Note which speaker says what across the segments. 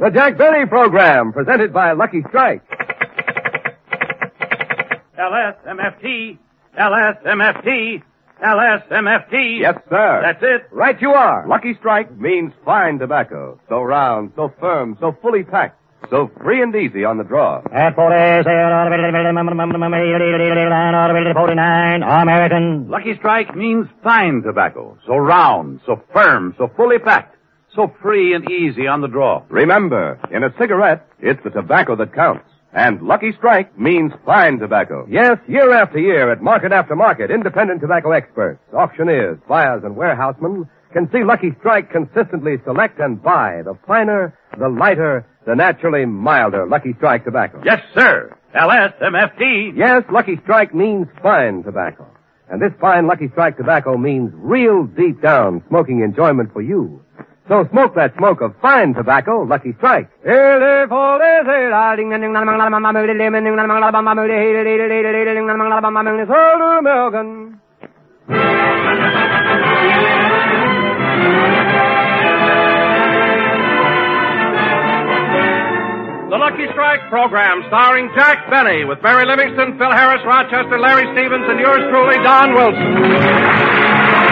Speaker 1: The Jack Benny Program, presented by Lucky Strike.
Speaker 2: LSMFT, LSMFT, LSMFT.
Speaker 1: Yes, sir.
Speaker 2: That's it.
Speaker 1: Right you are. Lucky Strike means fine tobacco. So round, so firm, so fully packed, so free and easy on the draw.
Speaker 3: At 49, American.
Speaker 2: Lucky Strike means fine tobacco. So round, so firm, so fully packed, so free and easy on the draw.
Speaker 1: Remember, in a cigarette, it's the tobacco that counts. And Lucky Strike means fine tobacco. Yes, year after year, at market after market, independent tobacco experts, auctioneers, buyers, and warehousemen can see Lucky Strike consistently select and buy the finer, the lighter, the naturally milder Lucky Strike tobacco.
Speaker 2: Yes, sir. LSMFT.
Speaker 1: Yes, Lucky Strike means fine tobacco. And this fine Lucky Strike tobacco means real deep down smoking enjoyment for you. So smoke that smoke of fine tobacco, Lucky Strike.
Speaker 4: The Lucky Strike program, starring Jack Benny, with Barry Livingston, Phil Harris, Rochester, Larry Stevens, and yours truly, Don Wilson.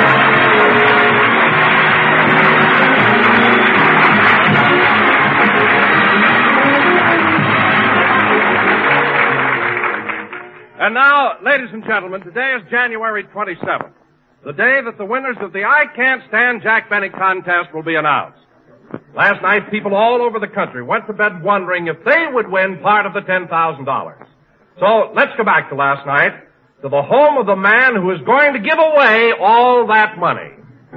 Speaker 4: And now, ladies and gentlemen, today is January 27th, the day that the winners of the I Can't Stand Jack Benny contest will be announced. Last night, people all over the country went to bed wondering if they would win part of the $10,000. So, let's go back to last night, to the home of the man who is going to give away all that money.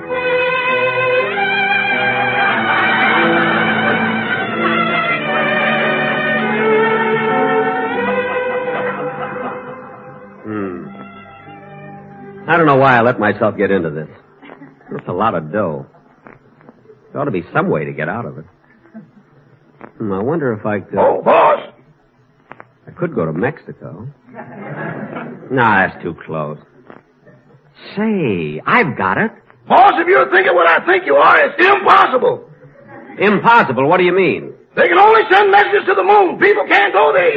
Speaker 5: I don't know why I let myself get into this. It's a lot of dough. There ought to be some way to get out of it. I wonder if I could...
Speaker 6: Oh, boss!
Speaker 5: I could go to Mexico. Nah, that's too close. Say, I've got it.
Speaker 6: Boss, if you're thinking what I think you are, it's impossible.
Speaker 5: Impossible? What do you mean?
Speaker 6: They can only send messages to the moon. People can't go there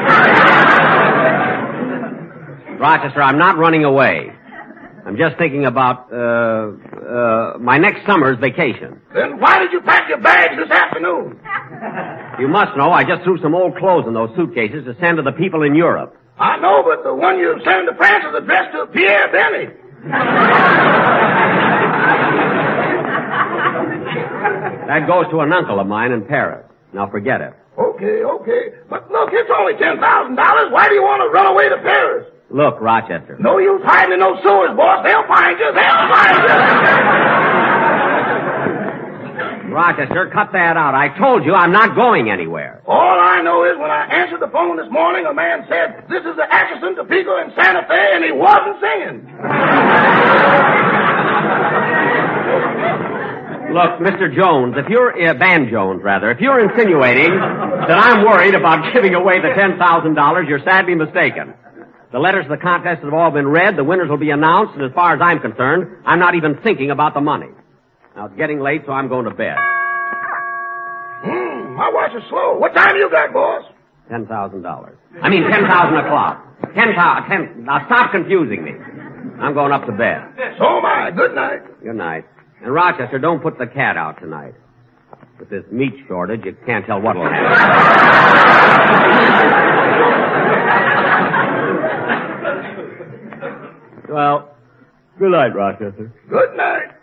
Speaker 6: yet.
Speaker 5: Rochester, I'm not running away. I'm just thinking about, my next summer's vacation.
Speaker 6: Then why did you pack your bags this afternoon?
Speaker 5: You must know I just threw some old clothes in those suitcases to send to the people in Europe.
Speaker 6: I know, but the one you sent to France is addressed to Pierre Benny.
Speaker 5: That goes to an uncle of mine in Paris. Now forget it.
Speaker 6: Okay. But look, it's only $10,000. Why do you want to run away to Paris?
Speaker 5: Look, Rochester.
Speaker 6: No use hiding in those sewers, boss. They'll find you.
Speaker 5: Rochester, cut that out. I told you I'm not going anywhere.
Speaker 6: All I know is when I answered the phone this morning, a man said, "This is the Atchison, Topeka, and Santa Fe," and he wasn't singing.
Speaker 5: Look, Mr. Jones, if you're, Van Jones, rather, if you're insinuating that I'm worried about giving away the $10,000, you're sadly mistaken. The letters of the contest have all been read, the winners will be announced, and as far as I'm concerned, I'm not even thinking about the money. Now, it's getting late, so I'm going to bed.
Speaker 6: My watch is slow. What time you got, boss?
Speaker 5: $10,000. I mean, 10,000 o'clock. 10,000. Now, stop confusing me. I'm going up to bed.
Speaker 6: So am I. Good night.
Speaker 5: Good night. And, Rochester, don't put the cat out tonight. With this meat shortage, you can't tell what'll happen. Well, good night, Rochester.
Speaker 6: Good night.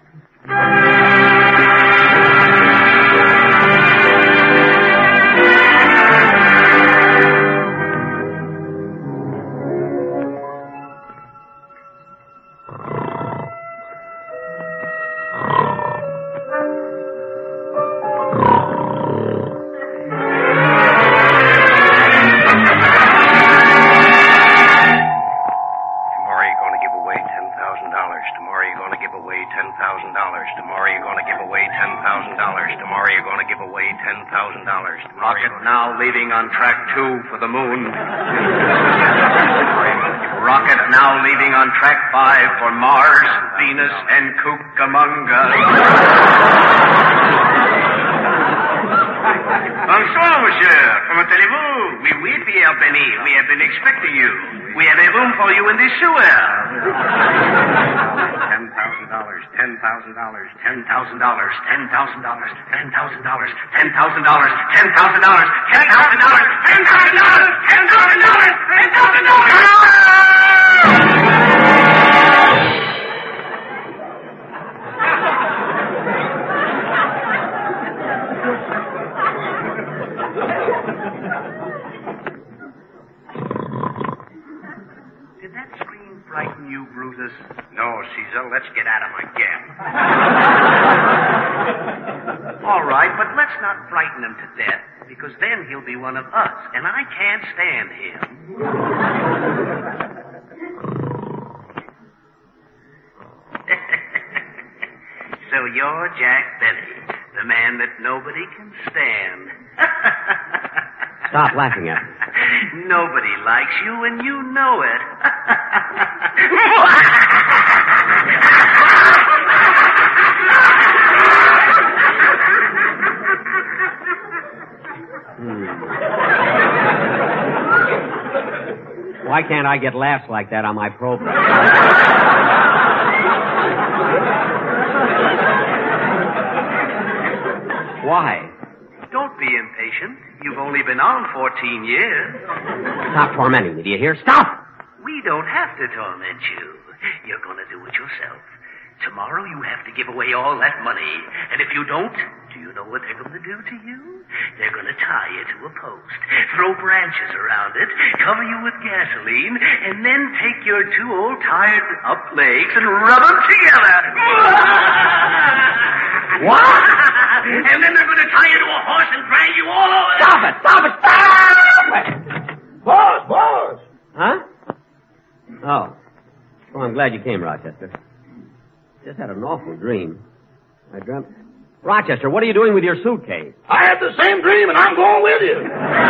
Speaker 7: Rocket now leaving on track 2 for the moon. Rocket now leaving on track 5 for Mars, Venus, and Cucamonga. Bonsoir, monsieur. Comment allez-vous? Oui, Pierre Benny. We have been expecting you. We have a room for you in the sewer. $10,000, $10,000, $10,000, $10,000, $10,000, $10,000, $10,000, $10,000, Did that scream frighten you, Brutus? No, Cecil. Let's get out of my gap. All right, but let's not frighten him to death, because then he'll be one of us, and I can't stand him. So you're Jack Benny, the man that nobody can stand.
Speaker 5: Stop laughing at me.
Speaker 7: Nobody likes you, and you know it.
Speaker 5: Why can't I get laughs like that on my program? Why?
Speaker 7: Don't be impatient. You've only been on 14 years.
Speaker 5: Stop tormenting me, do you hear? Stop!
Speaker 7: We don't have to torment you. You're going to do it yourself. Tomorrow you have to give away all that money. And if you don't, do you know what they're going to do to you? They're going to tie you to a post, throw branches around it, cover you with gasoline, and then take your two old tired-up legs and rub them together.
Speaker 5: What?
Speaker 7: And then they're going to tie you to a horse and drag you all over.
Speaker 5: Stop it! Stop it! Stop it!
Speaker 6: Boss!
Speaker 5: Huh? Oh. Well, I'm glad you came, Rochester. Just had an awful dream. I dreamt... Rochester, what are you doing with your suitcase?
Speaker 6: I had the same dream, and I'm going with you.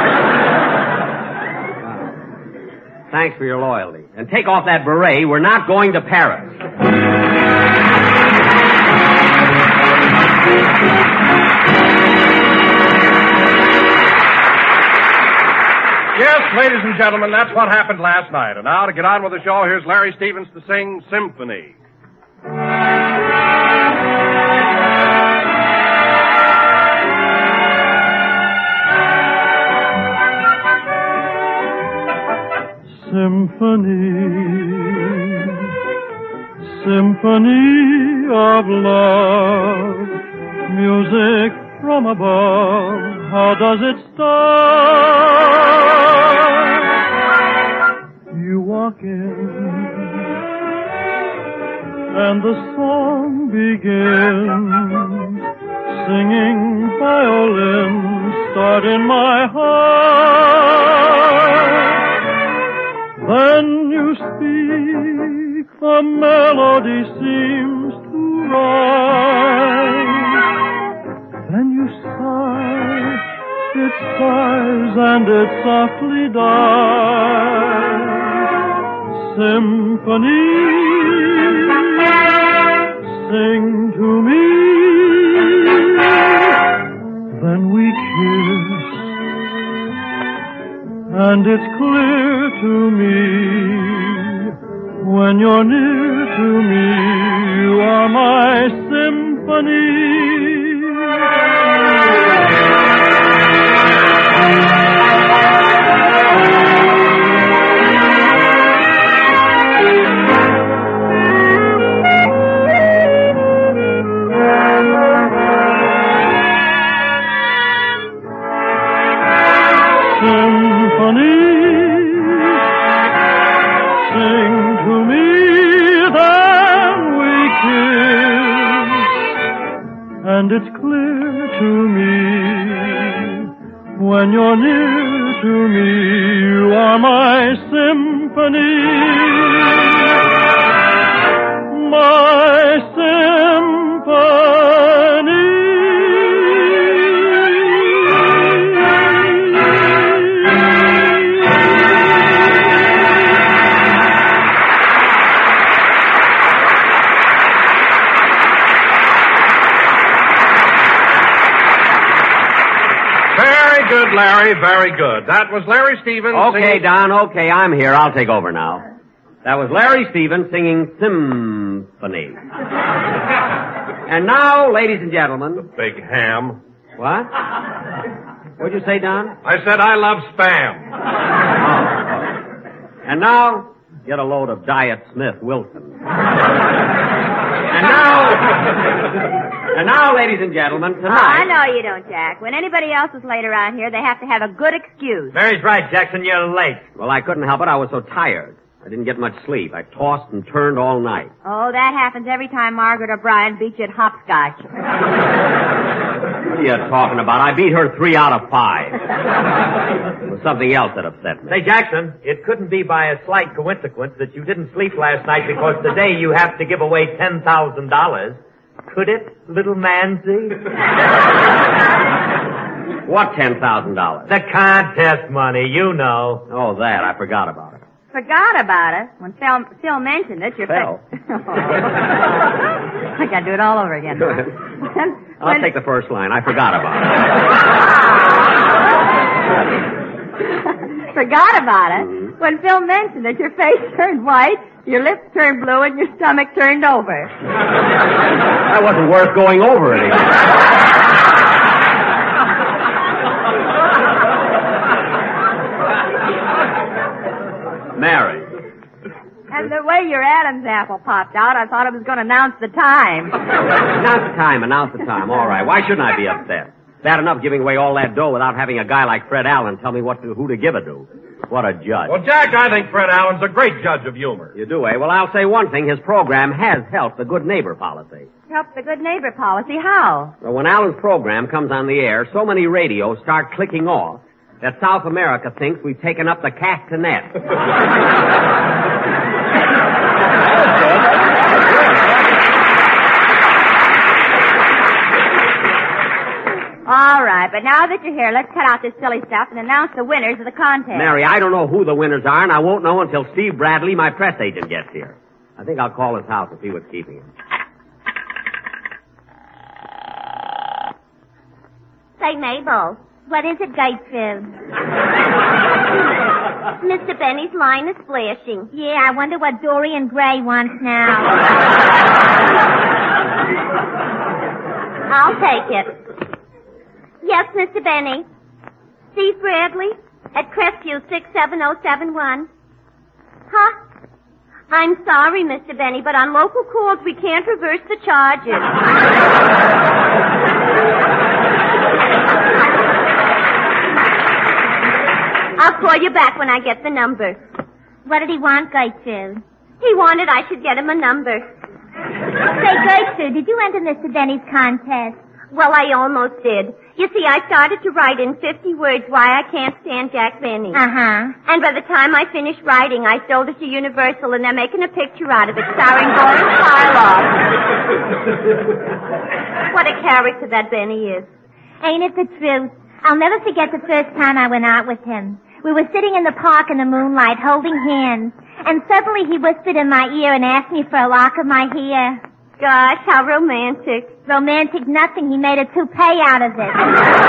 Speaker 5: Thanks for your loyalty. And take off that beret. We're not going to Paris.
Speaker 4: Yes, ladies and gentlemen, that's what happened last night. And now to get on with the show, here's Larry Stevens to sing Symphony.
Speaker 3: Symphony of love, music from above, how does it start? You walk in, and the song begins, singing violins start in my heart. Then you speak, the melody seems to rise. Then you sigh, it sighs and it softly dies. Symphony, sing to me. Then we kiss, and it's clear to me, when you're near to me, you are my symphony. And it's clear to me, when you're near to me, you are my symphony. My symphony.
Speaker 4: Very good, Larry, very good. That was Larry Stevens
Speaker 5: Okay,
Speaker 4: singing...
Speaker 5: Don, okay, I'm here. I'll take over now. That was Larry Stevens singing Symphony. And now, ladies and gentlemen...
Speaker 4: Big ham.
Speaker 5: What? What'd you say, Don?
Speaker 4: I said I love spam.
Speaker 5: And now, get a load of Diet Smith Wilson. And now, ladies and gentlemen, tonight...
Speaker 8: I know you don't, Jack. When anybody else is late around here, they have to have a good excuse.
Speaker 9: Mary's right, Jackson. You're late.
Speaker 5: Well, I couldn't help it. I was so tired. I didn't get much sleep. I tossed and turned all night.
Speaker 8: Oh, that happens every time Margaret O'Brien beats you at hopscotch.
Speaker 5: What are you talking about? I beat her 3 out of 5. It was something else that upset me.
Speaker 9: Say, Jackson, it couldn't be by a slight coincidence that you didn't sleep last night because today you have to give away $10,000. Could it, little Manzy?
Speaker 5: What $10,000?
Speaker 9: The contest money, you know.
Speaker 5: Oh, that. I forgot about it.
Speaker 8: Forgot about it. When Phil mentioned it,
Speaker 5: Phil?
Speaker 8: I gotta do it all over again.
Speaker 5: I'll take the first line. I forgot about
Speaker 8: it. Forgot about it? Mm-hmm. When Phil mentioned it, your face turned white, your lips turned blue, and your stomach turned over.
Speaker 5: That wasn't worth going over anymore. Mary.
Speaker 8: And the way your Adam's apple popped out, I thought it was going to announce the time.
Speaker 5: Announce the time. All right. Why shouldn't I be upset? Bad enough giving away all that dough without having a guy like Fred Allen tell me who to give it to. What a judge.
Speaker 4: Well, Jack, I think Fred Allen's a great judge of humor.
Speaker 5: You do, eh? Well, I'll say one thing. His program has helped the good neighbor policy.
Speaker 8: Helped the good neighbor policy? How?
Speaker 5: Well, when Allen's program comes on the air, so many radios start clicking off that South America thinks we've taken up the castanet.
Speaker 8: All right, but now that you're here, let's cut out this silly stuff and announce the winners of the contest.
Speaker 5: Mary, I don't know who the winners are, and I won't know until Steve Bradley, my press agent, gets here. I think I'll call his house and see what's keeping him.
Speaker 10: Say, Mabel, what is it, Gatesville? Mr. Benny's line is flashing. Yeah, I wonder what Dorian Gray wants now. I'll take it. Yes, Mr. Benny. Steve Bradley at Crestview 67071. Huh? I'm sorry, Mr. Benny, but on local calls we can't reverse the charges. I'll call you back when I get the number. What did he want, Gertrude? He wanted I should get him a number. Say, Gertrude, did you enter Mr. Benny's contest? Well, I almost did. You see, I started to write in 50 words why I can't stand Jack Benny. Uh-huh. And by the time I finished writing, I sold it to Universal, and they're making a picture out of it starring Boris Karloff. What a character that Benny is. Ain't it the truth? I'll never forget the first time I went out with him. We were sitting in the park in the moonlight, holding hands, and suddenly he whispered in my ear and asked me for a lock of my hair. Gosh, how romantic. Romantic nothing. He made a toupee out of it.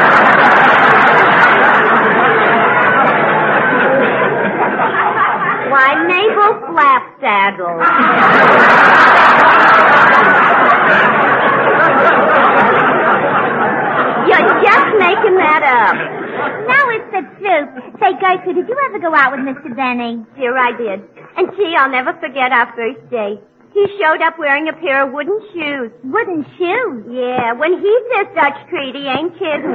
Speaker 10: Why, Mabel Flapsaddle. You're just making that up. No, it's the truth. Say, Gertrude, did you ever go out with Mr. Benny? Dear, I did. And gee, I'll never forget our first date. He showed up wearing a pair of wooden shoes. Wooden shoes? Yeah, when he says Dutch Creed, he ain't kidding.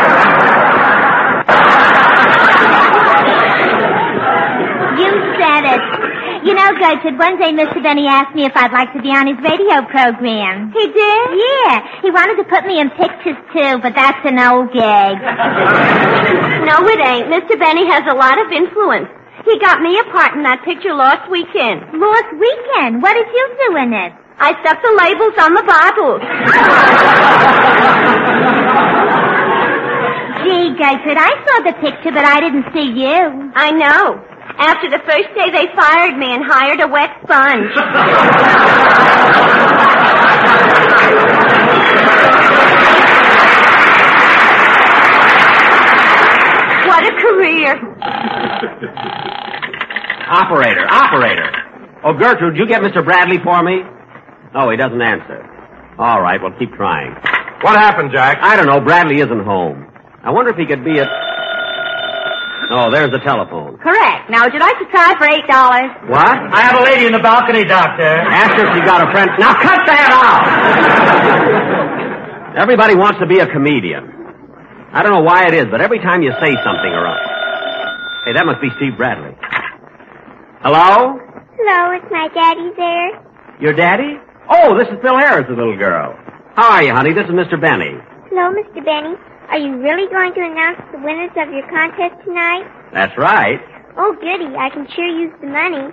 Speaker 10: You said it. You know, Gertrude, one day Mr. Benny asked me if I'd like to be on his radio program. He did? Yeah. He wanted to put me in pictures, too, but that's an old gag. No, it ain't. Mr. Benny has a lot of influence. He got me a part in that picture last weekend. Last weekend? What did you do in it? I stuck the labels on the bottles. Gee, Gertrude, I saw the picture, but I didn't see you. I know. After the first day, they fired me and hired a wet sponge.
Speaker 8: what a career.
Speaker 5: Operator. Oh, Gertrude, you get Mr. Bradley for me? Oh, he doesn't answer. All right, well, keep trying.
Speaker 4: What happened, Jack?
Speaker 5: I don't know. Bradley isn't home. I wonder if he could be at... Oh, there's the telephone.
Speaker 8: Correct. Now, would you like to try for $8?
Speaker 5: What?
Speaker 9: I have a lady in the balcony, Doctor.
Speaker 5: Ask her if she got a friend. Now, cut that out! Everybody wants to be a comedian. I don't know why it is, but every time you say something or other... Hey, that must be Steve Bradley. Hello?
Speaker 10: Hello, is my daddy there?
Speaker 5: Your daddy? Oh, this is Phil Harris, the little girl. How are you, honey? This is Mr. Benny.
Speaker 10: Hello, Mr. Benny. Are you really going to announce the winners of your contest tonight?
Speaker 5: That's right.
Speaker 10: Oh, goody. I can sure use the money.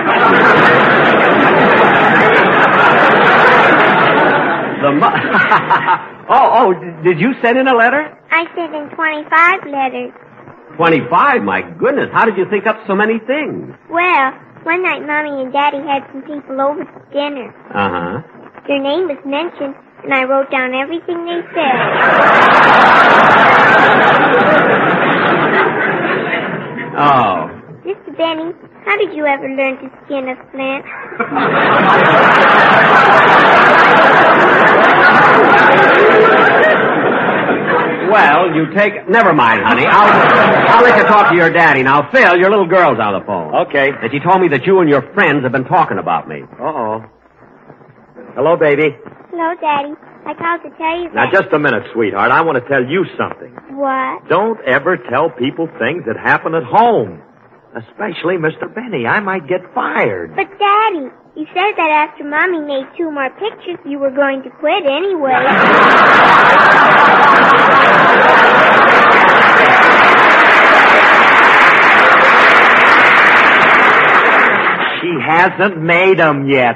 Speaker 5: Did you send in a letter?
Speaker 10: I sent in 25 letters.
Speaker 5: 25? My goodness. How did you think up so many things?
Speaker 10: Well, one night Mommy and Daddy had some people over for dinner.
Speaker 5: Uh-huh.
Speaker 10: Your name was mentioned, and I wrote down everything they said.
Speaker 5: Oh.
Speaker 10: Mr. Benny, how did you ever learn to skin a flint?
Speaker 5: Well, you take... Never mind, honey. I'll let you talk to your daddy. Now, Phil, your little girl's on the phone.
Speaker 9: Okay.
Speaker 5: And she told me that you and your friends have been talking about me.
Speaker 9: Uh-oh. Hello, baby.
Speaker 10: Hello, Daddy. I called to tell you that...
Speaker 9: Now, just a minute, sweetheart. I want to tell you something.
Speaker 10: What?
Speaker 9: Don't ever tell people things that happen at home. Especially Mr. Benny. I might get fired.
Speaker 10: But, Daddy, you said that after Mommy made 2 more pictures, you were going to quit anyway.
Speaker 9: She hasn't made them yet.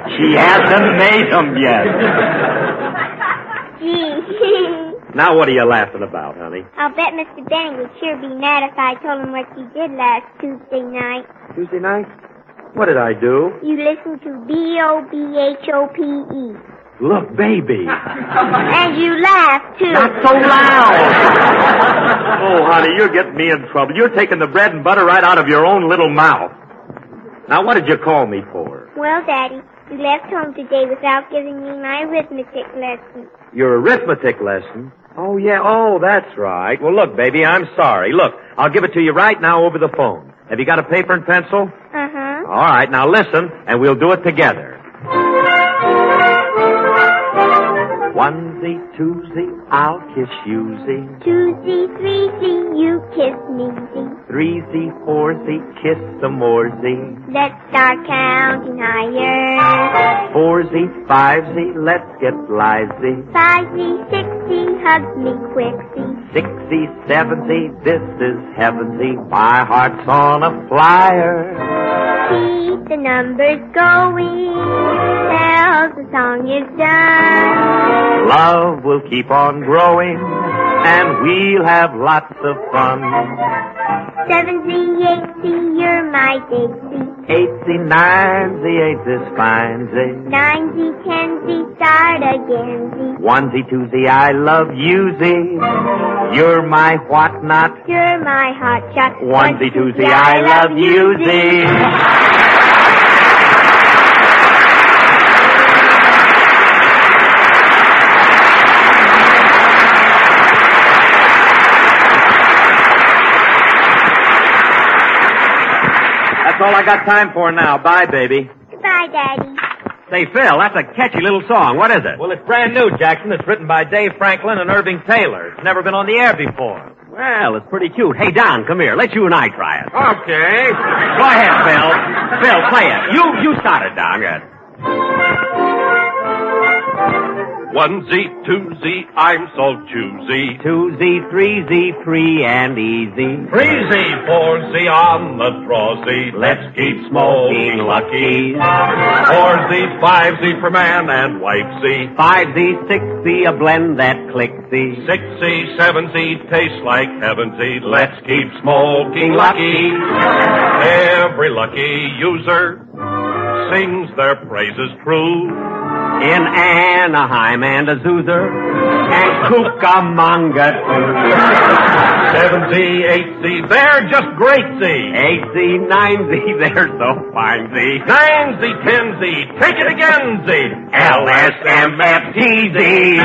Speaker 10: Gee.
Speaker 9: Now, what are you laughing about, honey?
Speaker 10: I'll bet Mr. Benny would sure be mad if I told him what you did last Tuesday night.
Speaker 9: Tuesday night? What did I do?
Speaker 10: You listened to B-O-B-H-O-P-E.
Speaker 9: Look, baby.
Speaker 10: And you laughed, too.
Speaker 9: Not so loud. Oh, honey, you're getting me in trouble. You're taking the bread and butter right out of your own little mouth. Now, what did you call me for?
Speaker 10: Well, Daddy, you left home today without giving me my arithmetic lesson.
Speaker 9: Your arithmetic lesson? Oh, yeah. Oh, that's right. Well, look, baby, I'm sorry. Look, I'll give it to you right now over the phone. Have you got a paper and pencil?
Speaker 10: Uh-huh.
Speaker 9: All right, now listen, and we'll do it together. 1Z, 2Z, I'll kiss you, Z.
Speaker 10: 2Z, 3Z, you kiss me, Z.
Speaker 9: 3Z, 4Z, kiss some more, Z.
Speaker 10: Let's start counting higher.
Speaker 9: 4Z, 5Z, let's get lively.
Speaker 10: 5Z, 6Z, hug me quick, Z.
Speaker 9: 6Z, 7Z, this is heaven, Z. My heart's on a flyer.
Speaker 10: Keep the numbers going till the song is done.
Speaker 9: Love will keep on growing, and we'll have lots of fun.
Speaker 10: 7Z, 8Z, you're my big Z.
Speaker 9: 8Z, 9Z, ain't this fine, Z?
Speaker 10: 9Z, 10Z, start again, Z.
Speaker 9: 1Z, 2Z, I love you, Z. You're my what not?
Speaker 10: You're my hot shot.
Speaker 9: 1Z, 2Z, I love you, Z. That's all I got time for now. Bye, baby.
Speaker 10: Goodbye, Daddy.
Speaker 5: Say, Phil, that's a catchy little song. What is it?
Speaker 9: Well, it's brand new, Jackson. It's written by Dave Franklin and Irving Taylor. It's never been on the air before.
Speaker 5: Well, it's pretty cute. Hey, Don, come here. Let you and I try it.
Speaker 4: Okay.
Speaker 5: Go ahead, Phil. Phil, play it. You start it, Don. Good.
Speaker 4: 1Z, 2Z, I'm so choosy.
Speaker 5: 2Z, 3Z, free and easy.
Speaker 4: 3Z, 4Z on the draw Z. Let's keep smoking lucky. 4Z, 5Z for man and wife Z.
Speaker 5: 5Z, 6Z, a blend that clicks Z.
Speaker 4: 6Z, 7Z, tastes like heaven Z. Let's keep smoking lucky. Every lucky user sings their praises true.
Speaker 5: in Anaheim and Azusa and Cucamonga too.
Speaker 4: 7Z, 8Z, they're just great Z.
Speaker 5: 8Z, 9Z, they're so fine, Z.
Speaker 4: 9Z, 10Z, take it again, Z.
Speaker 5: LSMFTZ.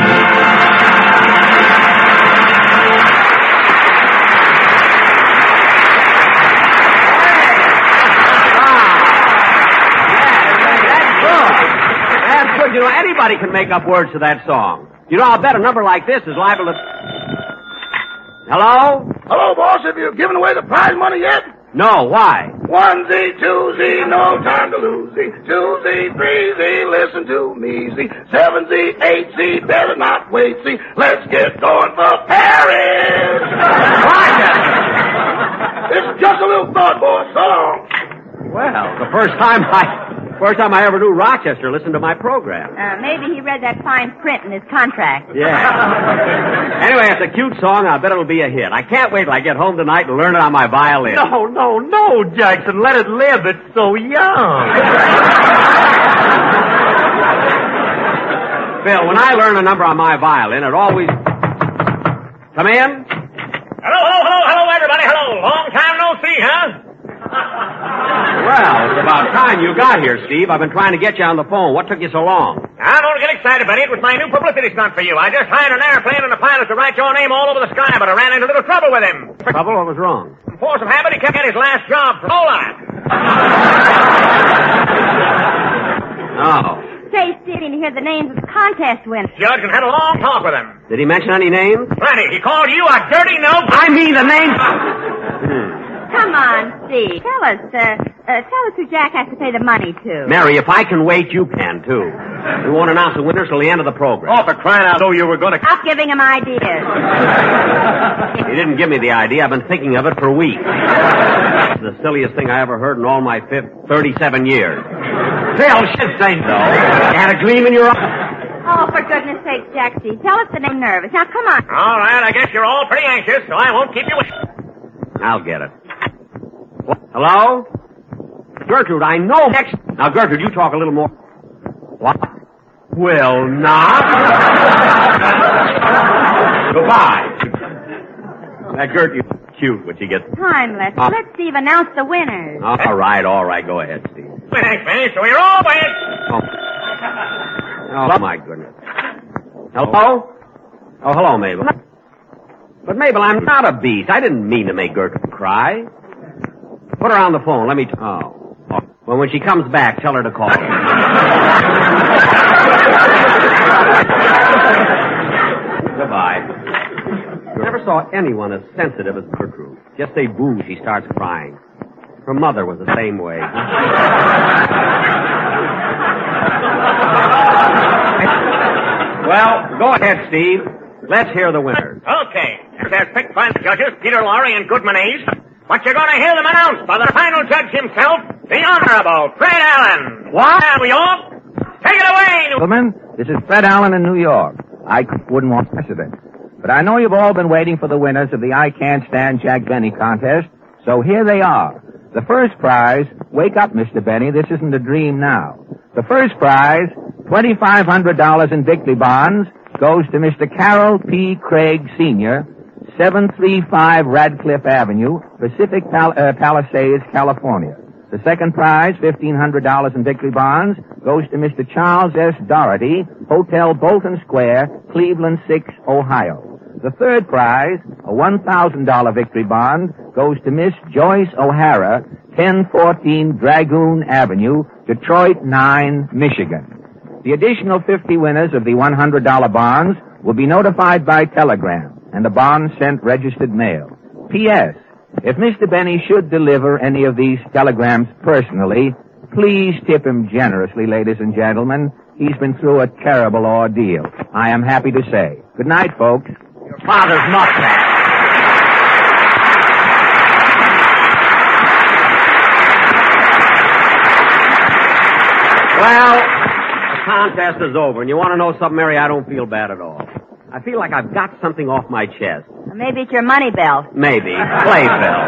Speaker 5: You know, anybody can make up words to that song. You know, I'll bet a number like this is liable to... Hello?
Speaker 6: Hello, boss. Have you given away the prize money yet?
Speaker 5: No, why?
Speaker 6: 1Z, 2Z, no time to lose Z. 2Z, 3Z, listen to me Z. 7Z, 8Z, better not wait Z. Let's get going for Paris. It's just a little thought, boss. So long.
Speaker 5: Well, the first time I ever knew Rochester listened to my program.
Speaker 8: Maybe he read that fine print in his contract.
Speaker 5: Yeah. Anyway, it's a cute song. I bet it'll be a hit. I can't wait till I get home tonight and learn it on my violin.
Speaker 9: No, Jackson. Let it live. It's so young.
Speaker 5: Phil, when I learn a number on my violin, it always... Come in?
Speaker 9: Hello, everybody. Hello. Long time no see, huh?
Speaker 5: Well, it's about time you got here, Steve. I've been trying to get you on the phone. What took you so long?
Speaker 9: I don't get excited, Benny. It was my new publicity stunt for you. I just hired an airplane and a pilot to write your name all over the sky, but I ran into a little trouble with him.
Speaker 5: Trouble? What was wrong?
Speaker 9: From force of habit, he kept getting his last job from Ola.
Speaker 5: Oh.
Speaker 8: Say, Steve, didn't hear the names of the contest winners.
Speaker 9: Judge and had a long talk with him.
Speaker 5: Did he mention any names?
Speaker 9: Plenty. He called you a dirty nose.
Speaker 5: I mean the names.
Speaker 8: Come on, Steve. Tell us who Jack has to pay the money to.
Speaker 5: Mary, if I can wait, you can, too. We won't announce the winners till the end of the program.
Speaker 4: Oh, for crying out, you were going to...
Speaker 8: Stop giving him ideas.
Speaker 5: He didn't give me the idea. I've been thinking of it for weeks. It's the silliest thing I ever heard in all my 37 years. Phil, shit say so. You had a gleam in your eye.
Speaker 8: Oh, for goodness sake, Jack, Steve. Tell us the name nervous. Now, come on.
Speaker 9: All right, I guess you're all pretty anxious, so I won't keep you waiting.
Speaker 5: I'll get it. What? Hello? Gertrude, I know next... Now, Gertrude, you talk a little more. What? Well, not. Goodbye. That Gertrude's cute when she gets...
Speaker 8: Time, let Steve announce the winners.
Speaker 5: All right. Go ahead, Steve.
Speaker 9: Thanks, Benny. So you're all waiting.
Speaker 5: Oh, my goodness. Hello? Oh, hello, Mabel. But, Mabel, I'm not a beast. I didn't mean to make Gertrude cry. Put her on the phone. Let me... Oh. Well, when she comes back, tell her to call. Goodbye. I never saw anyone as sensitive as Gertrude. Just say boo, she starts crying. Her mother was the same way. Well, go ahead, Steve. Let's hear the winners.
Speaker 9: Okay. There's picked by the judges, Peter Lorre and Goodman Ace. But you're going to hear them announced by the final judge himself, the Honorable Fred Allen.
Speaker 11: What?
Speaker 9: New York. Take it away,
Speaker 11: Gentlemen, this is Fred Allen in New York. I wouldn't want precedent. But I know you've all been waiting for the winners of the I Can't Stand Jack Benny contest, so here they are. The first prize, wake up, Mr. Benny, this isn't a dream now. The first prize, $2,500 in victory bonds, goes to Mr. Carroll P. Craig, Sr., 735 Radcliffe Avenue, Pacific Palisades, California. The second prize, $1,500 in victory bonds, goes to Mr. Charles S. Doherty, Hotel Bolton Square, Cleveland 6, Ohio. The third prize, a $1,000 victory bond, goes to Miss Joyce O'Hara, 1014 Dragoon Avenue, Detroit 9, Michigan. The additional 50 winners of the $100 bonds will be notified by telegram, and the bonds sent registered mail. P.S. If Mr. Benny should deliver any of these telegrams personally, please tip him generously, ladies and gentlemen. He's been through a terrible ordeal, I am happy to say. Good night, folks.
Speaker 5: Your father's mustache. Well, the contest is over, and you want to know something, Mary? I don't feel bad at all. I feel like I've got something off my chest.
Speaker 8: Maybe it's your money belt.
Speaker 5: Maybe. Play, Phil.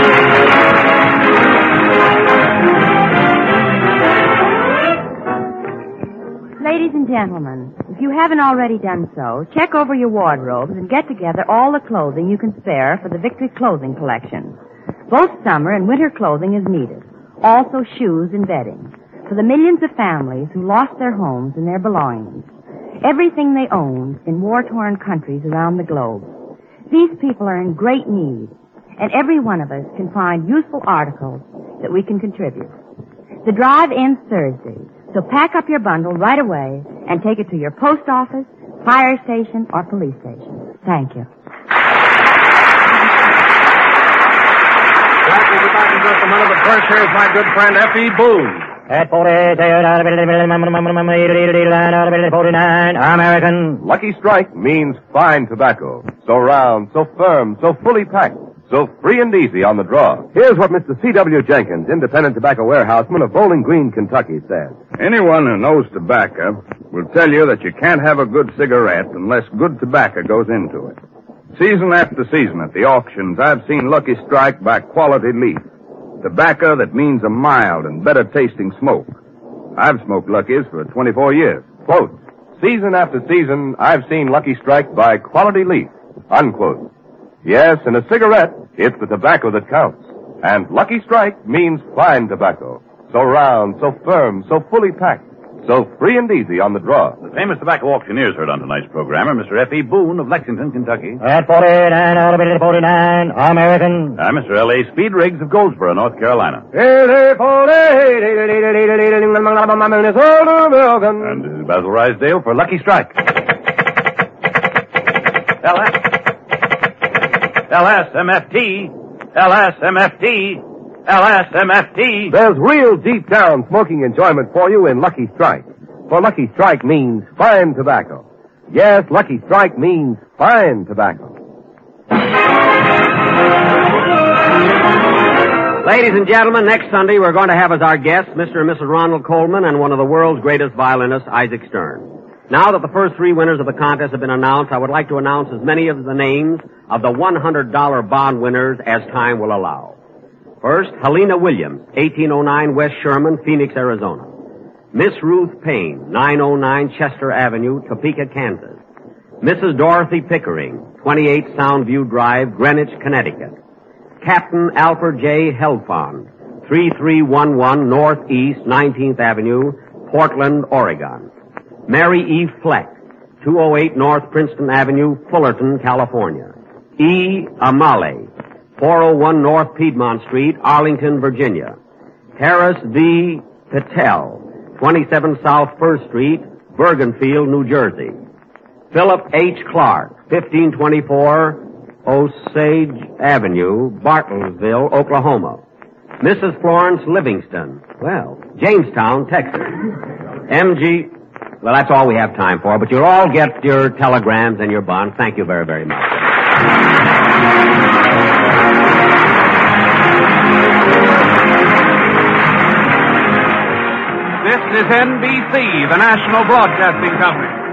Speaker 12: Ladies and gentlemen, if you haven't already done so, check over your wardrobes and get together all the clothing you can spare for the Victory Clothing Collection. Both summer and winter clothing is needed. Also shoes and bedding. For the millions of families who lost their homes and their belongings. Everything they owned in war-torn countries around the globe. These people are in great need, and every one of us can find useful articles that we can contribute. The drive ends Thursday, so pack up your bundle right away and take it to your post office, fire station, or police station. Thank you.
Speaker 4: Back in just a minute, but first here's my good friend F.E. Boone.
Speaker 9: At 49, American.
Speaker 1: Lucky Strike means fine tobacco. So round, so firm, so fully packed, so free and easy on the draw. Here's what Mr. C.W. Jenkins, independent tobacco warehouseman of Bowling Green, Kentucky, says.
Speaker 13: Anyone who knows tobacco will tell you that you can't have a good cigarette unless good tobacco goes into it. Season after season at the auctions, I've seen Lucky Strike by Quality Leaf. Tobacco that means a mild and better tasting smoke. I've smoked Lucky's for 24 years.
Speaker 1: Quote, season after season, I've seen Lucky Strike by Quality Leaf. Unquote. Yes, in a cigarette, it's the tobacco that counts. And Lucky Strike means fine tobacco. So round, so firm, so fully packed, so free and easy on the draw.
Speaker 2: The famous tobacco auctioneers heard on tonight's program are Mr. F.E. Boone of Lexington, Kentucky.
Speaker 9: At 49, American.
Speaker 2: I'm Mr. L.A. Speed Riggs of Goldsboro, North Carolina. And this is Basil Rysdale for Lucky Strike. LSMFT.
Speaker 1: There's real deep down smoking enjoyment for you in Lucky Strike. For Lucky Strike means fine tobacco. Yes, Lucky Strike means fine tobacco.
Speaker 5: Ladies and gentlemen, next Sunday we're going to have as our guests Mr. and Mrs. Ronald Coleman and one of the world's greatest violinists, Isaac Stern. Now that the first three winners of the contest have been announced, I would like to announce as many of the names of the $100 bond winners as time will allow. First, Helena Williams, 1809 West Sherman, Phoenix, Arizona. Miss Ruth Payne, 909 Chester Avenue, Topeka, Kansas. Mrs. Dorothy Pickering, 28 Soundview Drive, Greenwich, Connecticut. Captain Alfred J. Helfond, 3311 Northeast 19th Avenue, Portland, Oregon. Mary E. Fleck, 208 North Princeton Avenue, Fullerton, California. E. Amale, 401 North Piedmont Street, Arlington, Virginia. Terrace V. Patel, 27 South 1st Street, Bergenfield, New Jersey. Philip H. Clark, 1524 Osage Avenue, Bartlesville, Oklahoma. Mrs. Florence Livingston, Jamestown, Texas. M.G. Well, that's all we have time for, but you'll all get your telegrams and your bonds. Thank you very, very much.
Speaker 4: This is NBC, the national broadcasting company.